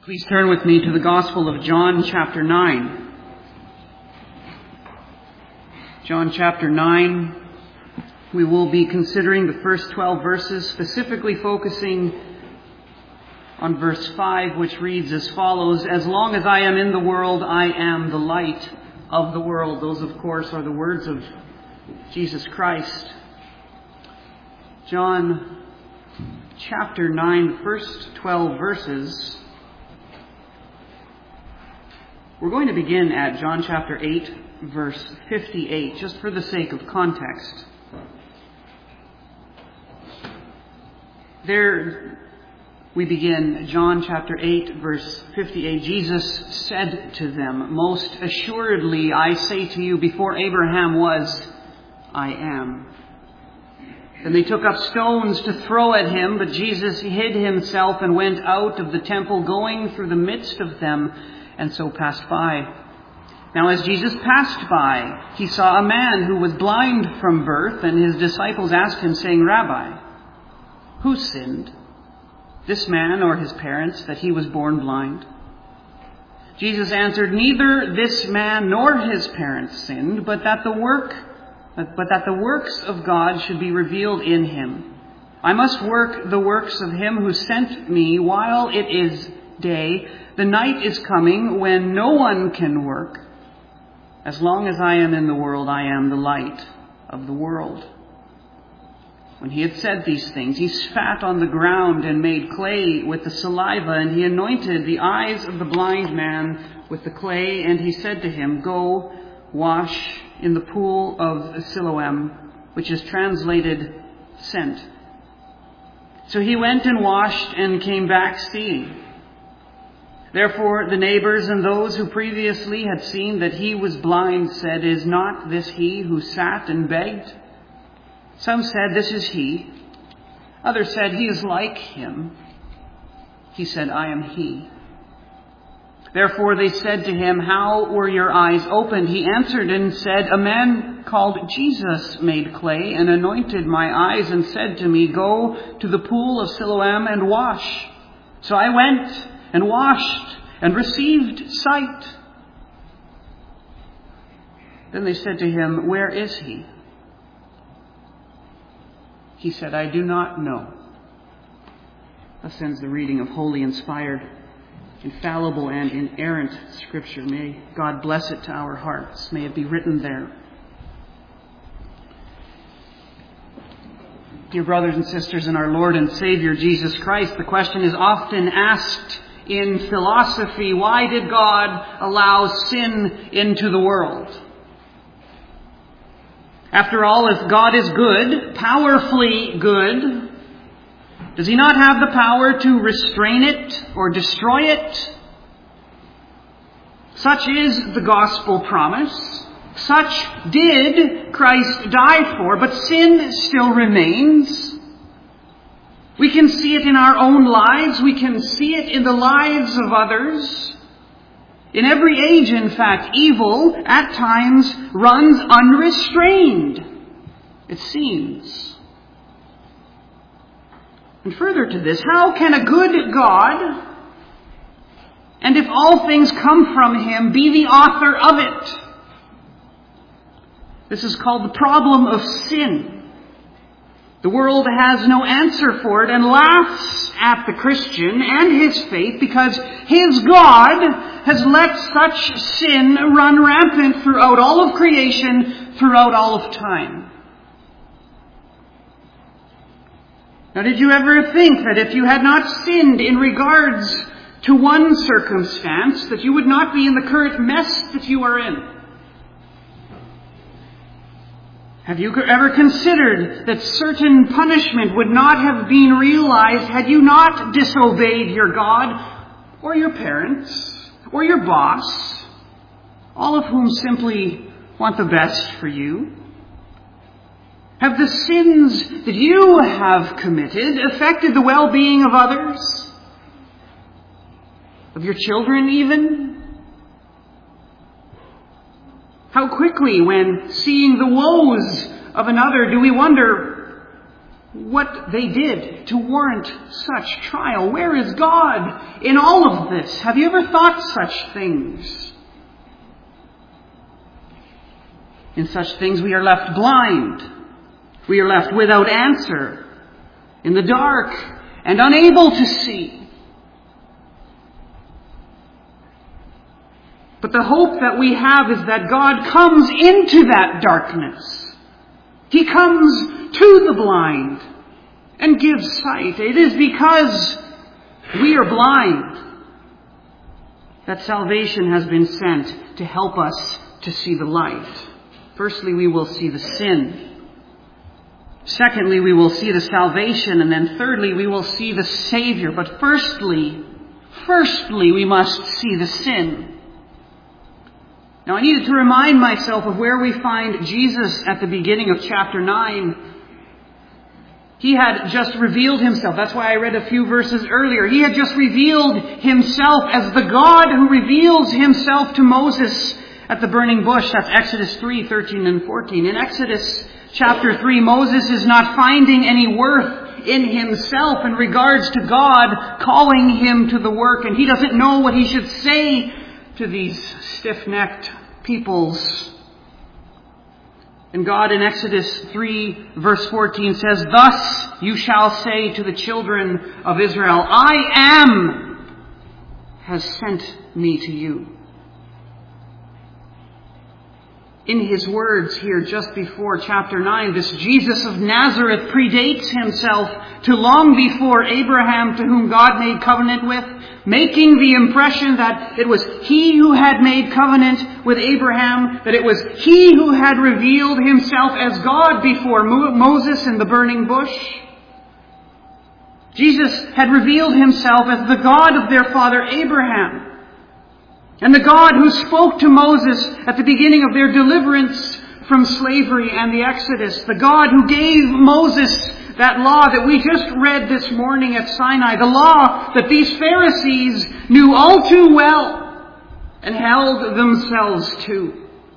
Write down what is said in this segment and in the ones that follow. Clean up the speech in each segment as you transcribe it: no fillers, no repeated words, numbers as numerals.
Please turn with me to the Gospel of John chapter 9. John chapter 9. We will be considering the first 12 verses, specifically focusing on verse 5, which reads as follows: "As long as I am in the world, I am the light of the world." Those, of course, are the words of Jesus Christ. John chapter 9, the first 12 verses. We're going to begin at John chapter 8, verse 58, just for the sake of context. There we begin, John chapter 8, verse 58. Jesus said to them, "Most assuredly, I say to you, before Abraham was, I am." Then they took up stones to throw at him, but Jesus hid himself and went out of the temple, going through the midst of them, and so passed by. Now as Jesus passed by, he saw a man who was blind from birth, and his disciples asked him, saying, "Rabbi, who sinned, this man or his parents, that he was born blind?" Jesus answered, "Neither this man nor his parents sinned, but that the works of God should be revealed in him. I must work the works of him who sent me while it is day. The night is coming when no one can work. As long as I am in the world, I am the light of the world." When he had said these things, he spat on the ground and made clay with the saliva, and he anointed the eyes of the blind man with the clay, and he said to him, "Go wash in the pool of Siloam," which is translated sent. So he went and washed and came back seeing. Therefore the neighbors and those who previously had seen that he was blind said, "Is not this he who sat and begged?" Some said, "This is he." Others said, "He is like him." He said, "I am he." Therefore they said to him, "How were your eyes opened?" He answered and said, "A man called Jesus made clay and anointed my eyes and said to me, 'Go to the pool of Siloam and wash.' So I went and washed and received sight." Then they said to him, "Where is he?" He said, "I do not know." Thus ends the reading of holy, inspired, infallible, and inerrant Scripture. May God bless it to our hearts. May it be written there. Dear brothers and sisters in our Lord and Savior Jesus Christ, the question is often asked in philosophy: why did God allow sin into the world? After all, if God is good, powerfully good, does he not have the power to restrain it or destroy it? Such is the gospel promise. Such did Christ die for, but sin still remains. We can see it in our own lives. We can see it in the lives of others. In every age, in fact, evil at times runs unrestrained, it seems. And further to this, how can a good God, and if all things come from him, be the author of it? This is called the problem of sin. The world has no answer for it and laughs at the Christian and his faith because his God has let such sin run rampant throughout all of creation, throughout all of time. Now, did you ever think that if you had not sinned in regards to one circumstance, that you would not be in the current mess that you are in? Have you ever considered that certain punishment would not have been realized had you not disobeyed your God or your parents or your boss, all of whom simply want the best for you? Have the sins that you have committed affected the well-being of others? Of your children even? How quickly, when seeing the woes of another, do we wonder, what they did to warrant such trial. Where is God in all of this? Have you ever thought such things? In such things we are left blind. We are left without answer, in the dark, and unable to see. But the hope that we have is that God comes into that darkness. He comes to the blind and gives sight. It is because we are blind that salvation has been sent to help us to see the light. Firstly, we will see the sin. Secondly, we will see the salvation. And then thirdly, we will see the Savior. But firstly, we must see the sin. Now, I needed to remind myself of where we find Jesus at the beginning of chapter 9. He had just revealed himself. That's why I read a few verses earlier. He had just revealed himself as the God who reveals himself to Moses at the burning bush. That's Exodus 3:13 and 14. In Exodus chapter 3, Moses is not finding any worth in himself in regards to God calling him to the work. And he doesn't know what he should say to these stiff-necked peoples. And God in Exodus 3 verse 14 says, "Thus you shall say to the children of Israel, I am has sent me to you." In his words here just before chapter 9, this Jesus of Nazareth predates himself to long before Abraham, to whom God made covenant with, making the impression that it was he who had made covenant with Abraham, that it was he who had revealed himself as God before Moses in the burning bush. Jesus had revealed himself as the God of their father Abraham, and the God who spoke to Moses at the beginning of their deliverance from slavery and the Exodus. The God who gave Moses that law that we just read this morning at Sinai. The law that these Pharisees knew all too well and held themselves to.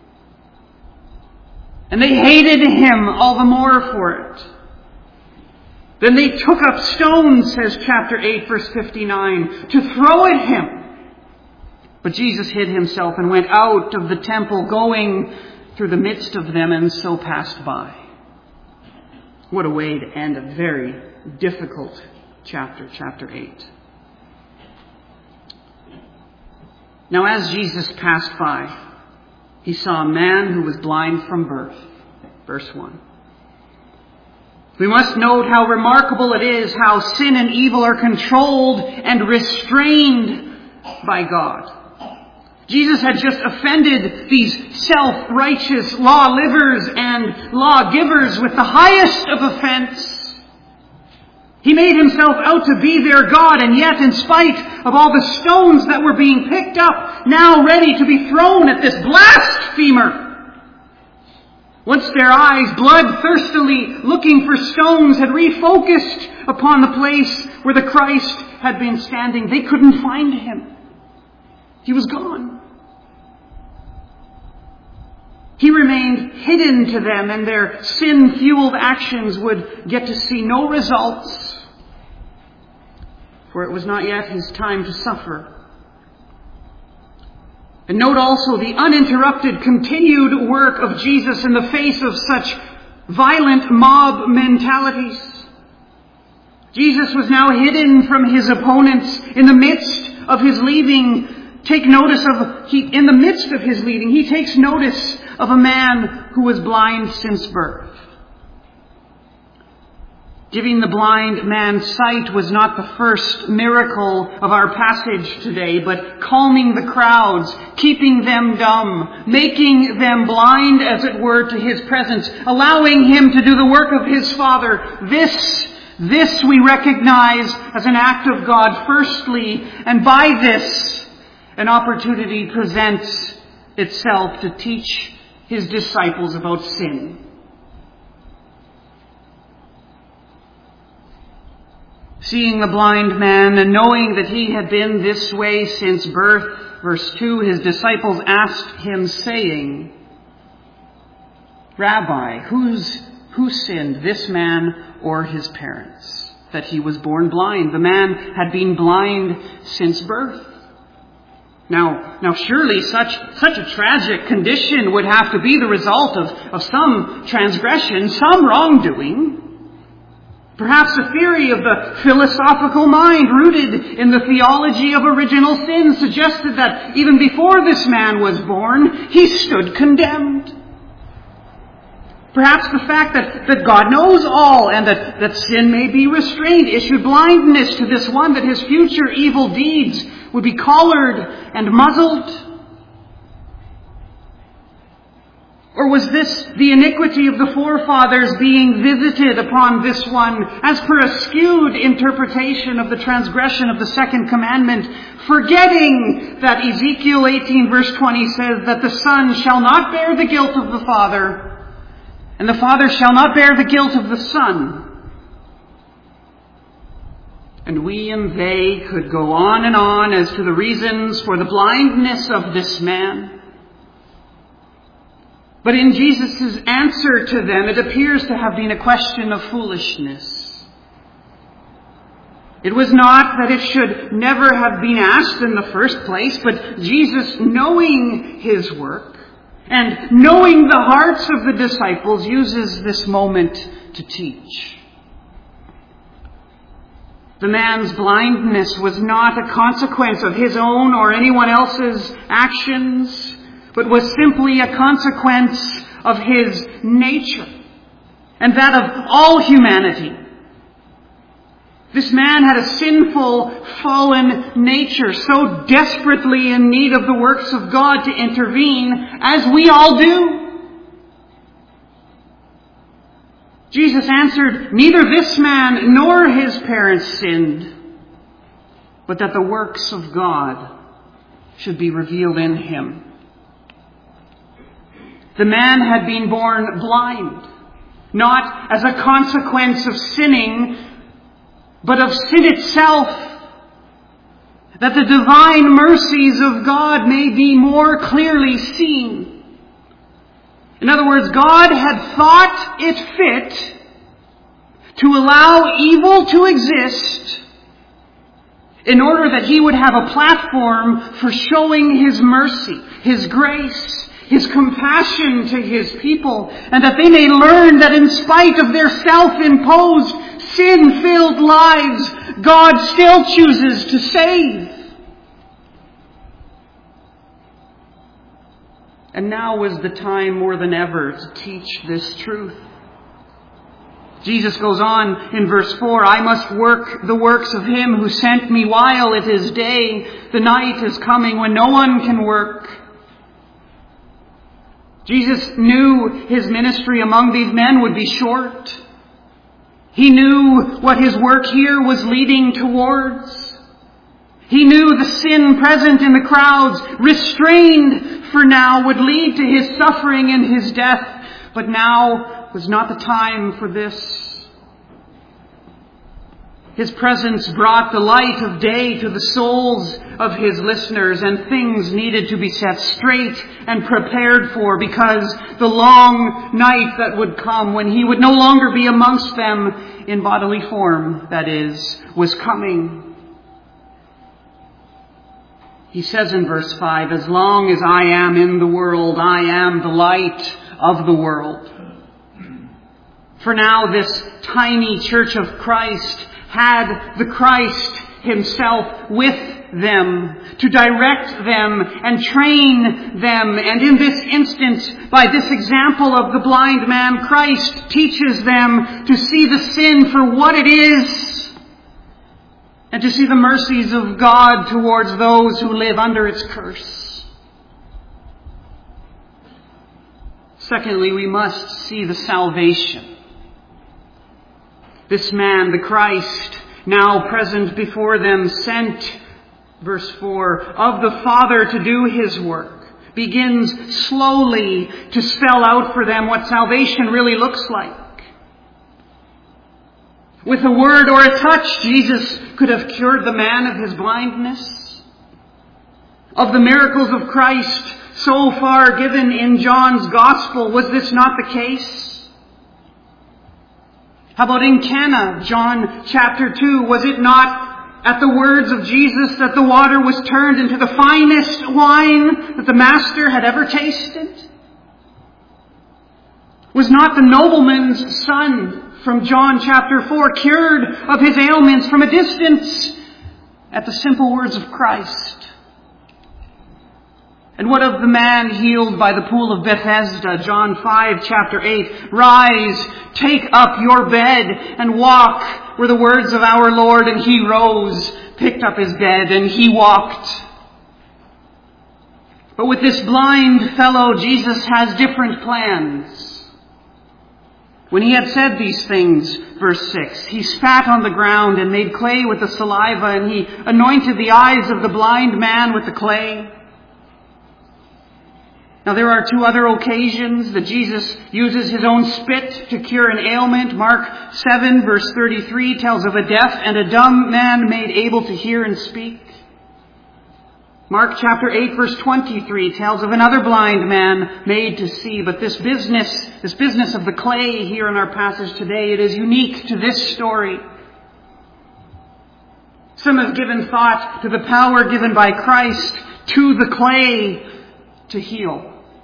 And they hated him all the more for it. Then they took up stones, says chapter 8, verse 59, to throw at him. But Jesus hid himself and went out of the temple, going through the midst of them, and so passed by. What a way to end a very difficult chapter, chapter 8. Now, as Jesus passed by, he saw a man who was blind from birth. Verse 1. We must note how remarkable it is how sin and evil are controlled and restrained by God. Jesus had just offended these self-righteous law-livers and lawgivers with the highest of offense. He made himself out to be their God, and yet in spite of all the stones that were being picked up, now ready to be thrown at this blasphemer, once their eyes, bloodthirstily looking for stones, had refocused upon the place where the Christ had been standing, they couldn't find him. He was gone. He remained hidden to them, and their sin-fueled actions would get to see no results, for it was not yet his time to suffer. And note also the uninterrupted, continued work of Jesus in the face of such violent mob mentalities. Jesus was now hidden from his opponents in the midst of his leaving. In the midst of his leaving, he takes notice of a man who was blind since birth. Giving the blind man sight was not the first miracle of our passage today, but calming the crowds, keeping them dumb, making them blind, as it were, to his presence, allowing him to do the work of his Father. This we recognize as an act of God firstly, and by this, an opportunity presents itself to teach his disciples about sin. Seeing the blind man and knowing that he had been this way since birth, verse 2, his disciples asked him, saying, "Rabbi, who sinned, this man or his parents, that he was born blind. The man had been blind since birth. Now surely such a tragic condition would have to be the result of some transgression, some wrongdoing. Perhaps a theory of the philosophical mind rooted in the theology of original sin suggested that even before this man was born, he stood condemned. Perhaps the fact that God knows all and that sin may be restrained issued blindness to this one, that his future evil deeds would be collared and muzzled. Or was this the iniquity of the forefathers being visited upon this one, as per a skewed interpretation of the transgression of the second commandment, forgetting that Ezekiel 18 verse 20 says that the son shall not bear the guilt of the father, and the father shall not bear the guilt of the son. And we and they could go on and on as to the reasons for the blindness of this man. But in Jesus' answer to them, it appears to have been a question of foolishness. It was not that it should never have been asked in the first place, but Jesus, knowing his work and knowing the hearts of the disciples, uses this moment to teach. The man's blindness was not a consequence of his own or anyone else's actions, but was simply a consequence of his nature and that of all humanity. This man had a sinful, fallen nature, so desperately in need of the works of God to intervene, as we all do. Jesus answered, neither this man nor his parents sinned, but that the works of God should be revealed in him. The man had been born blind, not as a consequence of sinning, but of sin itself, that the divine mercies of God may be more clearly seen. In other words, God had thought it fit to allow evil to exist in order that he would have a platform for showing his mercy, his grace, his compassion to his people, and that they may learn that in spite of their self-imposed, sin-filled lives, God still chooses to save. And now was the time more than ever to teach this truth. Jesus goes on in verse 4, I must work the works of him who sent me while it is day. The night is coming when no one can work. Jesus knew his ministry among these men would be short. He knew what his work here was leading towards. He knew the sin present in the crowds, restrained for now, would lead to his suffering and his death. But now was not the time for this. His presence brought the light of day to the souls of his listeners, and things needed to be set straight and prepared for, because the long night that would come when he would no longer be amongst them in bodily form, that is, was coming. He says in verse 5, as long as I am in the world, I am the light of the world. For now, this tiny church of Christ had the Christ himself with them to direct them and train them. And in this instance, by this example of the blind man, Christ teaches them to see the sin for what it is and to see the mercies of God towards those who live under its curse. Secondly, we must see the salvation. This man, the Christ, now present before them, sent, verse 4, of the Father to do his work, begins slowly to spell out for them what salvation really looks like. With a word or a touch, Jesus could have cured the man of his blindness. Of the miracles of Christ so far given in John's Gospel, was this not the case? How about in Cana, John chapter 2? Was it not at the words of Jesus that the water was turned into the finest wine that the Master had ever tasted? Was not the nobleman's son from John chapter 4 cured of his ailments from a distance at the simple words of Christ? And what of the man healed by the pool of Bethesda, John 5 chapter 8? Rise, take up your bed and walk, were the words of our Lord, and he rose, picked up his bed, and he walked. But with this blind fellow, Jesus has different plans. When he had said these things, verse 6, he spat on the ground and made clay with the saliva, and he anointed the eyes of the blind man with the clay. Now there are two other occasions that Jesus uses his own spit to cure an ailment. Mark 7 verse 33 tells of a deaf and a dumb man made able to hear and speak. Mark chapter 8 verse 23 tells of another blind man made to see. But this business of the clay here in our passage today, it is unique to this story. Some have given thought to the power given by Christ to the clay to heal.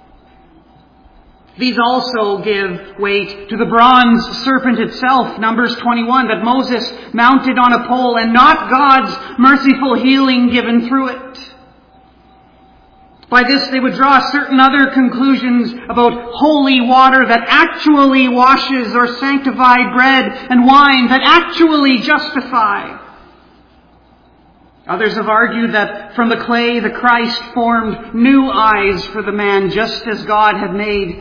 These also give weight to the bronze serpent itself, Numbers 21, that Moses mounted on a pole, and not God's merciful healing given through it. By this they would draw certain other conclusions about holy water that actually washes, or sanctified bread and wine that actually justify. Others have argued that from the clay the Christ formed new eyes for the man, just as God had made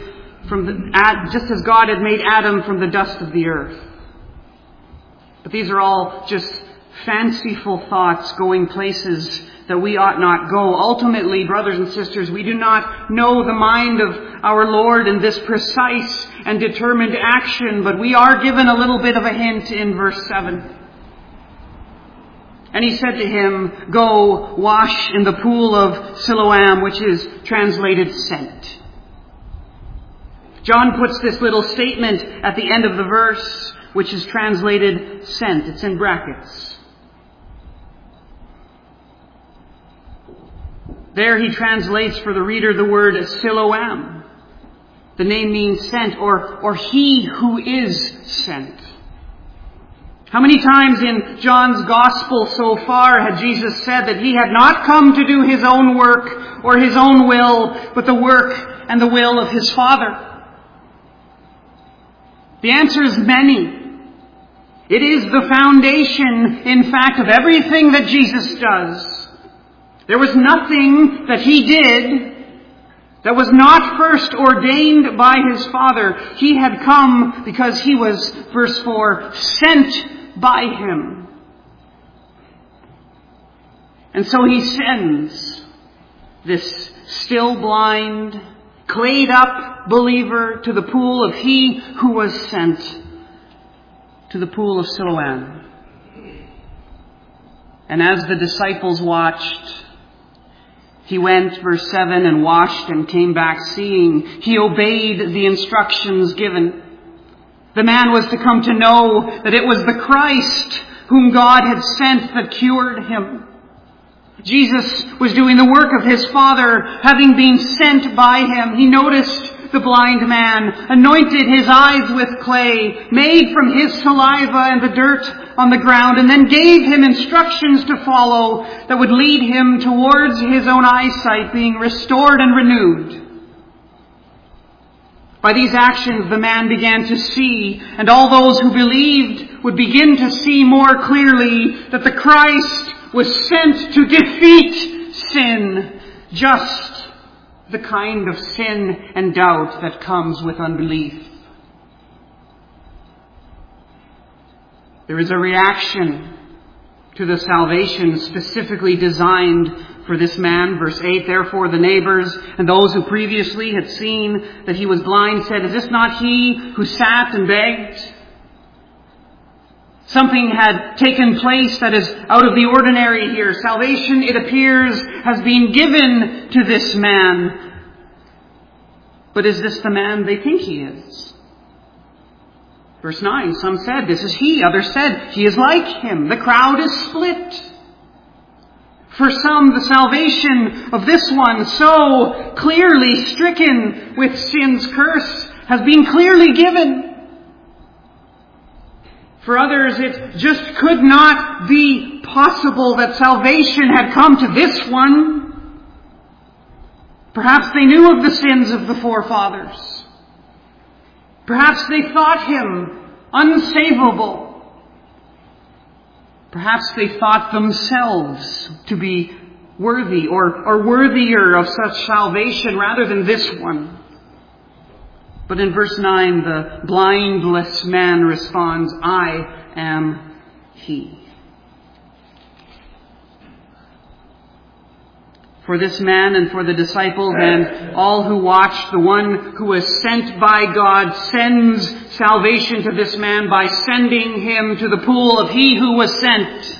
Adam from the dust of the earth. But these are all just fanciful thoughts going places that we ought not go. Ultimately, brothers and sisters, we do not know the mind of our Lord in this precise and determined action, but we are given a little bit of a hint in verse 7. And he said to him, "Go wash in the pool of Siloam," which is translated sent. John puts this little statement at the end of the verse, which is translated sent. It's in brackets. There he translates for the reader the word Siloam. The name means sent, or he who is sent. How many times in John's Gospel so far had Jesus said that he had not come to do his own work or his own will, but the work and the will of his Father? The answer is many. It is the foundation, in fact, of everything that Jesus does. There was nothing that he did that was not first ordained by his Father. He had come because he was, verse 4, sent by him. And so he sends this still blind, clayed up believer to the pool of he who was sent, to the pool of Siloam. And as the disciples watched, he went, verse 7, and washed and came back seeing. He obeyed the instructions given. The man was to come to know that it was the Christ whom God had sent that cured him. Jesus was doing the work of his Father, having been sent by him. He noticed the blind man, anointed his eyes with clay, made from his saliva and the dirt on the ground, and then gave him instructions to follow that would lead him towards his own eyesight being restored and renewed. By these actions, the man began to see, and all those who believed would begin to see more clearly that the Christ was sent to defeat sin, just the kind of sin and doubt that comes with unbelief. There is a reaction to the salvation specifically designed for this man. Verse 8, therefore the neighbors and those who previously had seen that he was blind said, "Is this not he who sat and begged?" Something had taken place that is out of the ordinary here. Salvation, it appears, has been given to this man. But is this the man they think he is? Verse 9, some said, "This is he." Others said, "He is like him." The crowd is split. For some, the salvation of this one, so clearly stricken with sin's curse, has been clearly given. For others, it just could not be possible that salvation had come to this one. Perhaps they knew of the sins of the forefathers. Perhaps they thought him unsavable. Perhaps they thought themselves to be worthy or worthier of such salvation rather than this one. But in verse 9, the blindless man responds, "I am he." For this man and for the disciples and all who watch, the one who was sent by God sends salvation to this man by sending him to the pool of he who was sent.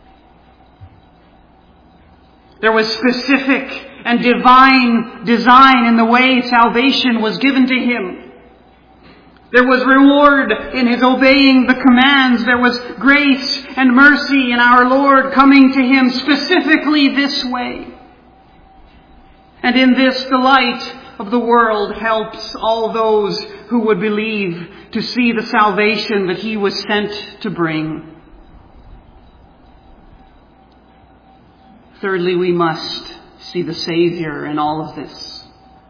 There was specific and divine design in the way salvation was given to him. There was reward in his obeying the commands. There was grace and mercy in our Lord coming to him specifically this way. And in this, the light of the world helps all those who would believe to see the salvation that he was sent to bring. Thirdly, we must see the Savior in all of this.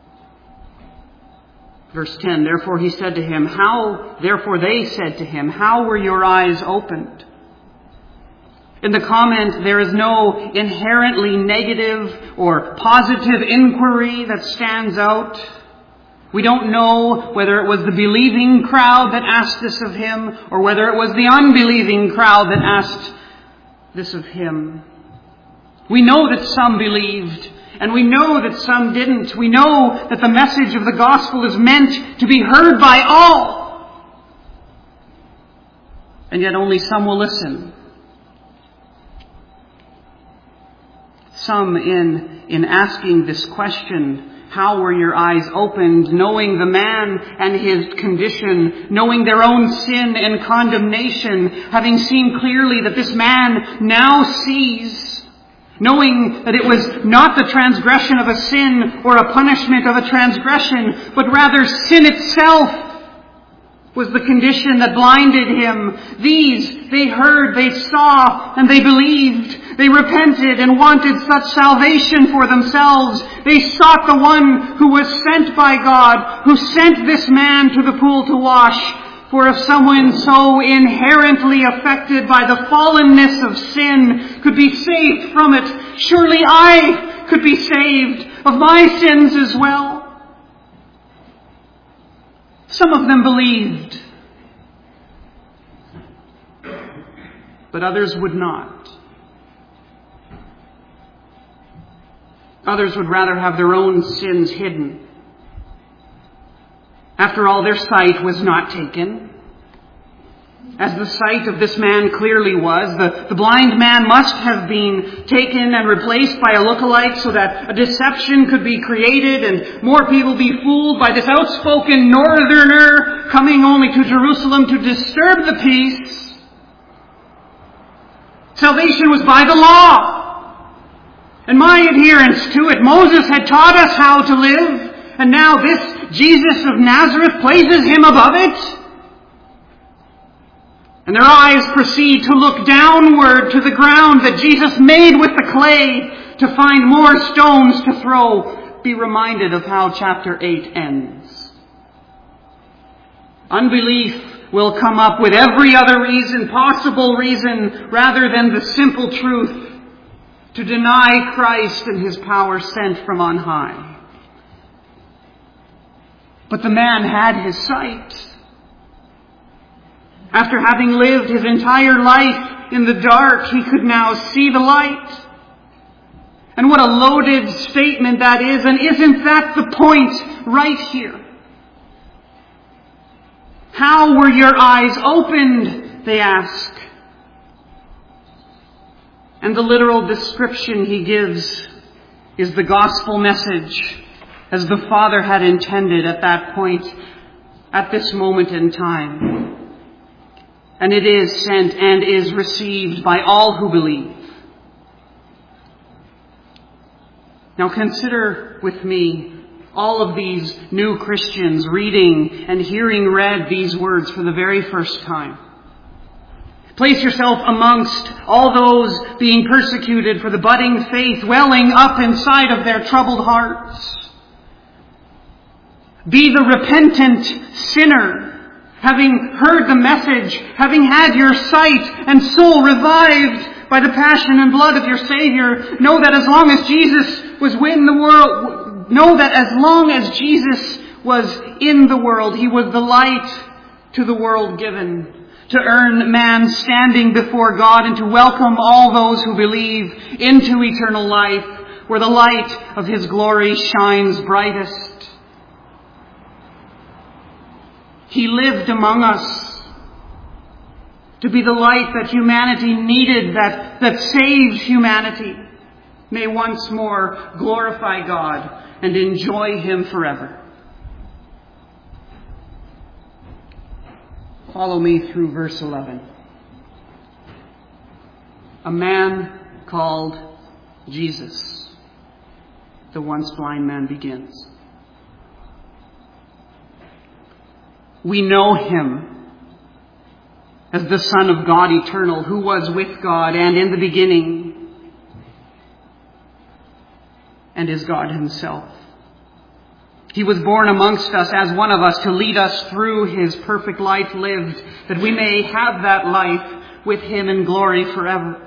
Verse 10, therefore they said to him, "How were your eyes opened?" In the comment, there is no inherently negative or positive inquiry that stands out. We don't know whether it was the believing crowd that asked this of him or whether it was the unbelieving crowd that asked this of him. We know that some believed, and we know that some didn't. We know that the message of the gospel is meant to be heard by all. And yet only some will listen. Some in asking this question, how were your eyes opened, knowing the man and his condition, knowing their own sin and condemnation, having seen clearly that this man now sees, knowing that it was not the transgression of a sin or a punishment of a transgression, but rather sin itself was the condition that blinded him. These, they heard, they saw, and they believed. They repented and wanted such salvation for themselves. They sought the one who was sent by God, who sent this man to the pool to wash. For if someone so inherently affected by the fallenness of sin could be saved from it, surely I could be saved of my sins as well. Some of them believed, but others would not. Others would rather have their own sins hidden. After all, their sight was not taken, as the sight of this man clearly was. The blind man must have been taken and replaced by a lookalike so that a deception could be created and more people be fooled by this outspoken northerner coming only to Jerusalem to disturb the peace. Salvation was by the law. And my adherence to it. Moses had taught us how to live, and now this Jesus of Nazareth places him above it. And their eyes proceed to look downward to the ground that Jesus made with the clay to find more stones to throw. Be reminded of how chapter 8 ends. Unbelief will come up with every other possible reason, rather than the simple truth, to deny Christ and his power sent from on high. But the man had his sight. After having lived his entire life in the dark, he could now see the light. And what a loaded statement that is, and isn't that the point right here? How were your eyes opened, they ask. And the literal description he gives is the gospel message as the Father had intended at that point, at this moment in time. and it is sent and is received by all who believe. Now consider with me all of these new Christians reading and hearing read these words for the very first time. Place yourself amongst all those being persecuted for the budding faith welling up inside of their troubled hearts. Be the repentant sinner, having heard the message, having had your sight and soul revived by the passion and blood of your Savior. Know that as long as Jesus was in the world, know that as long as Jesus was in the world, he was the light to the world given, to earn man standing before God and to welcome all those who believe into eternal life, where the light of his glory shines brightest. He lived among us to be the light that humanity needed, that saved humanity, may once more glorify God and enjoy him forever. Follow me through verse 11. A man called Jesus, the once blind man begins. We know him as the Son of God eternal, who was with God and in the beginning, and is God himself. He was born amongst us as one of us to lead us through his perfect life lived, that we may have that life with him in glory forever.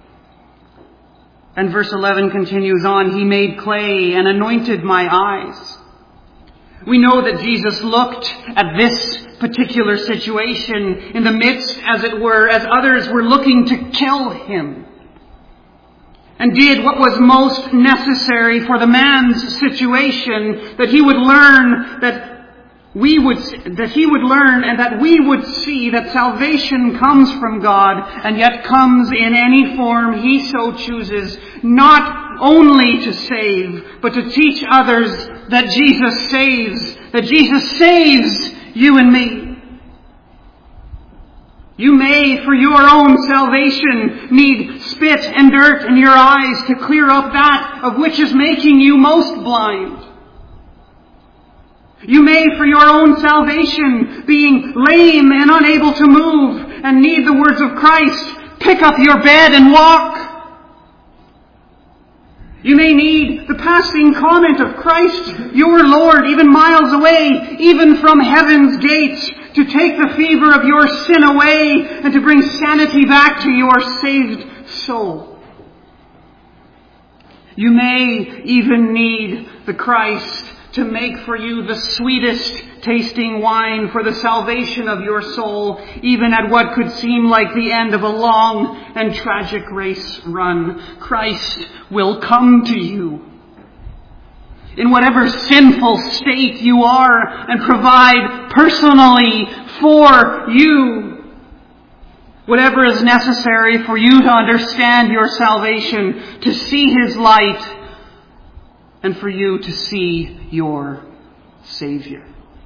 And verse 11 continues on, he made clay and anointed my eyes. We know that Jesus looked at this particular situation in the midst, as it were, as others were looking to kill him, and did what was most necessary for the man's situation, that he would learn that he would learn and that we would see that salvation comes from God, and yet comes in any form he so chooses, not only to save, but to teach others that Jesus saves you and me. You may, for your own salvation, need spit and dirt in your eyes to clear up that of which is making you most blind. You may, for your own salvation, being lame and unable to move, and need the words of Christ, pick up your bed and walk. You may need the passing comment of Christ, your Lord, even miles away, even from heaven's gates, to take the fever of your sin away and to bring sanity back to your saved soul. You may even need the Christ to make for you the sweetest tasting wine for the salvation of your soul, even at what could seem like the end of a long and tragic race run. Christ will come to you in whatever sinful state you are and provide personally for you whatever is necessary for you to understand your salvation, to see his light, and for you to see your Savior.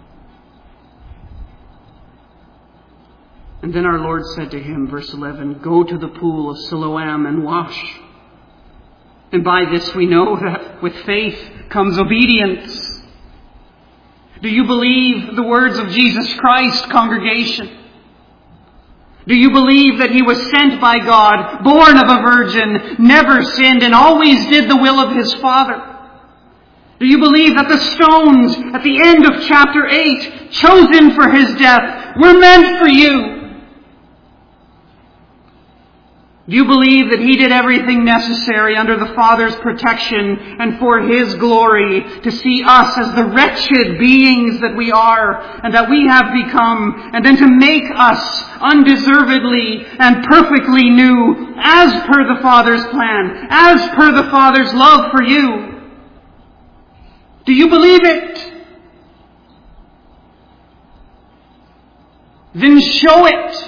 And then our Lord said to him, verse 11, go to the pool of Siloam and wash. And by this we know that with faith comes obedience. Do you believe the words of Jesus Christ, congregation? Do you believe that he was sent by God, born of a virgin, never sinned, and always did the will of his Father? Do you believe that the stones at the end of chapter 8, chosen for his death, were meant for you? Do you believe that he did everything necessary under the Father's protection and for his glory to see us as the wretched beings that we are and that we have become, and then to make us undeservedly and perfectly new as per the Father's plan, as per the Father's love for you? Do you believe it? Then show it.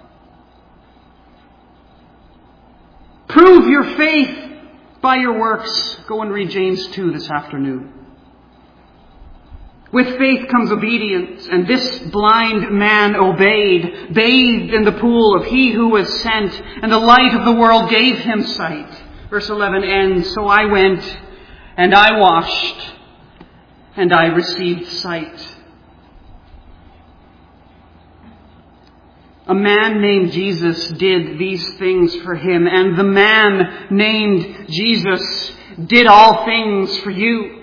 Prove your faith by your works. Go and read James 2 this afternoon. With faith comes obedience, and this blind man obeyed, bathed in the pool of he who was sent, and the light of the world gave him sight. Verse 11 ends, so I went, and I washed, and I received sight. A man named Jesus did these things for him, and the man named Jesus did all things for you.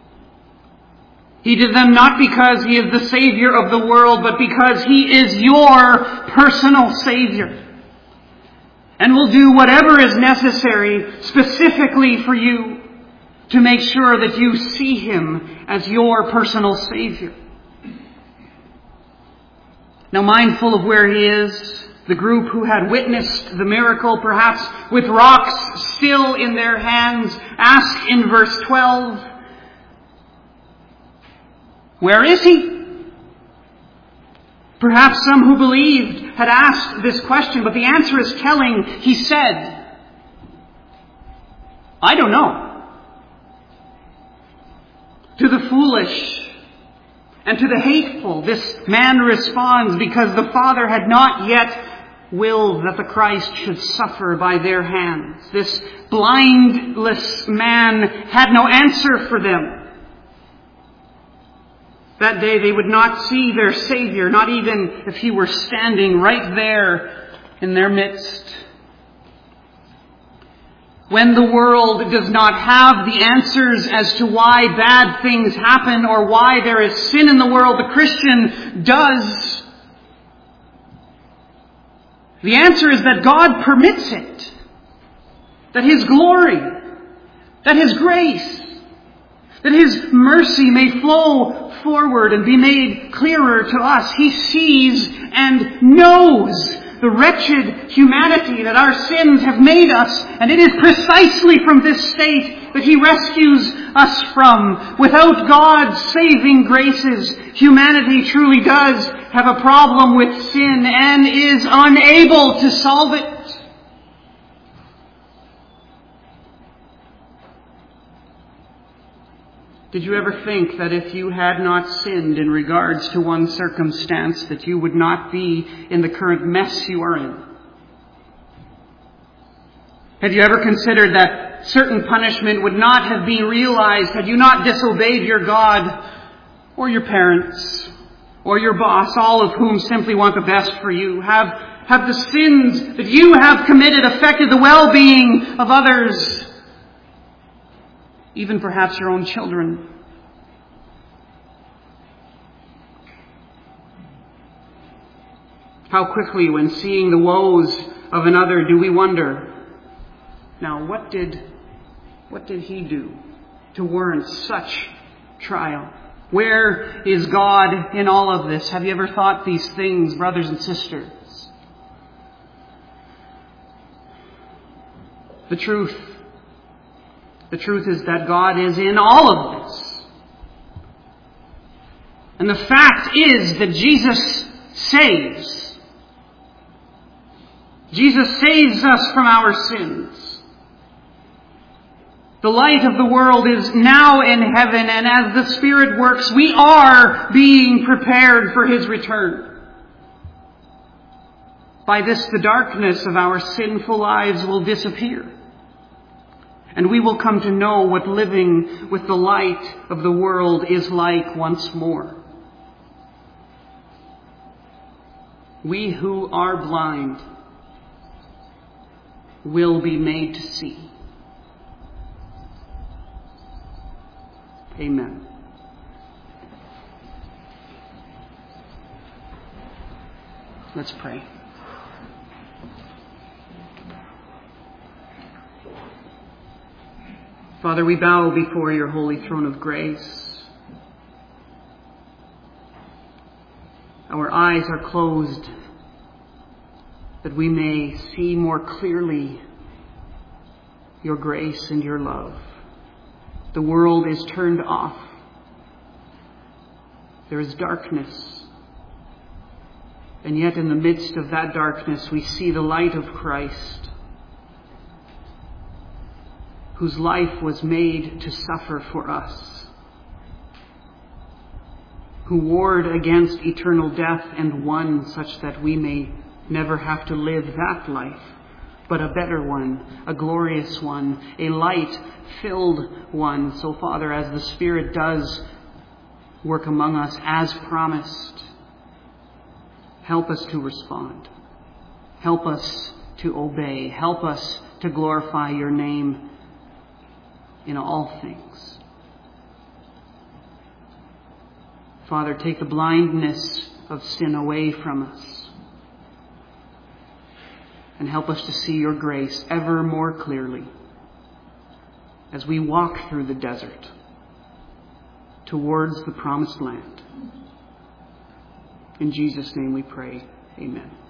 He did them not because he is the Savior of the world, but because he is your personal Savior, and will do whatever is necessary specifically for you to make sure that you see him as your personal Savior. Now, mindful of where he is, the group who had witnessed the miracle, perhaps with rocks still in their hands, ask in verse 12, where is he? Perhaps some who believed had asked this question, but the answer is telling. He said, I don't know. To the foolish and to the hateful, this man responds, because the Father had not yet willed that the Christ should suffer by their hands. This blindless man had no answer for them. That day they would not see their Savior, not even if he were standing right there in their midst. When the world does not have the answers as to why bad things happen or why there is sin in the world, the Christian does. The answer is that God permits it. That his glory, that his grace, that his mercy may flow forward and be made clearer to us. He sees and knows the wretched humanity that our sins have made us, and it is precisely from this state that he rescues us from. Without God's saving graces, humanity truly does have a problem with sin and is unable to solve it. Did you ever think that if you had not sinned in regards to one circumstance, that you would not be in the current mess you are in? Have you ever considered that certain punishment would not have been realized had you not disobeyed your God or your parents or your boss, all of whom simply want the best for you? Have the sins that you have committed affected the well-being of others? Even perhaps your own children. How quickly, when seeing the woes of another, do we wonder, now what did he do to warrant such trial? Where is God in all of this? Have you ever thought these things, brothers and sisters? The truth is that God is in all of this. And the fact is that Jesus saves. Jesus saves us from our sins. The light of the world is now in heaven, and as the Spirit works, we are being prepared for his return. By this, the darkness of our sinful lives will disappear. And we will come to know what living with the light of the world is like once more. We who are blind will be made to see. Amen. Let's pray. Father, we bow before your holy throne of grace. Our eyes are closed that we may see more clearly your grace and your love. The world is turned off. There is darkness. And yet in the midst of that darkness, we see the light of Christ, whose life was made to suffer for us. who warred against eternal death and won such that we may never have to live that life, but a better one, a glorious one, a light-filled one. So, Father, as the Spirit does work among us as promised, help us to respond. Help us to obey. Help us to glorify your name in all things. Father, take the blindness of sin away from us and help us to see your grace ever more clearly as we walk through the desert towards the promised land. In Jesus' name we pray. Amen.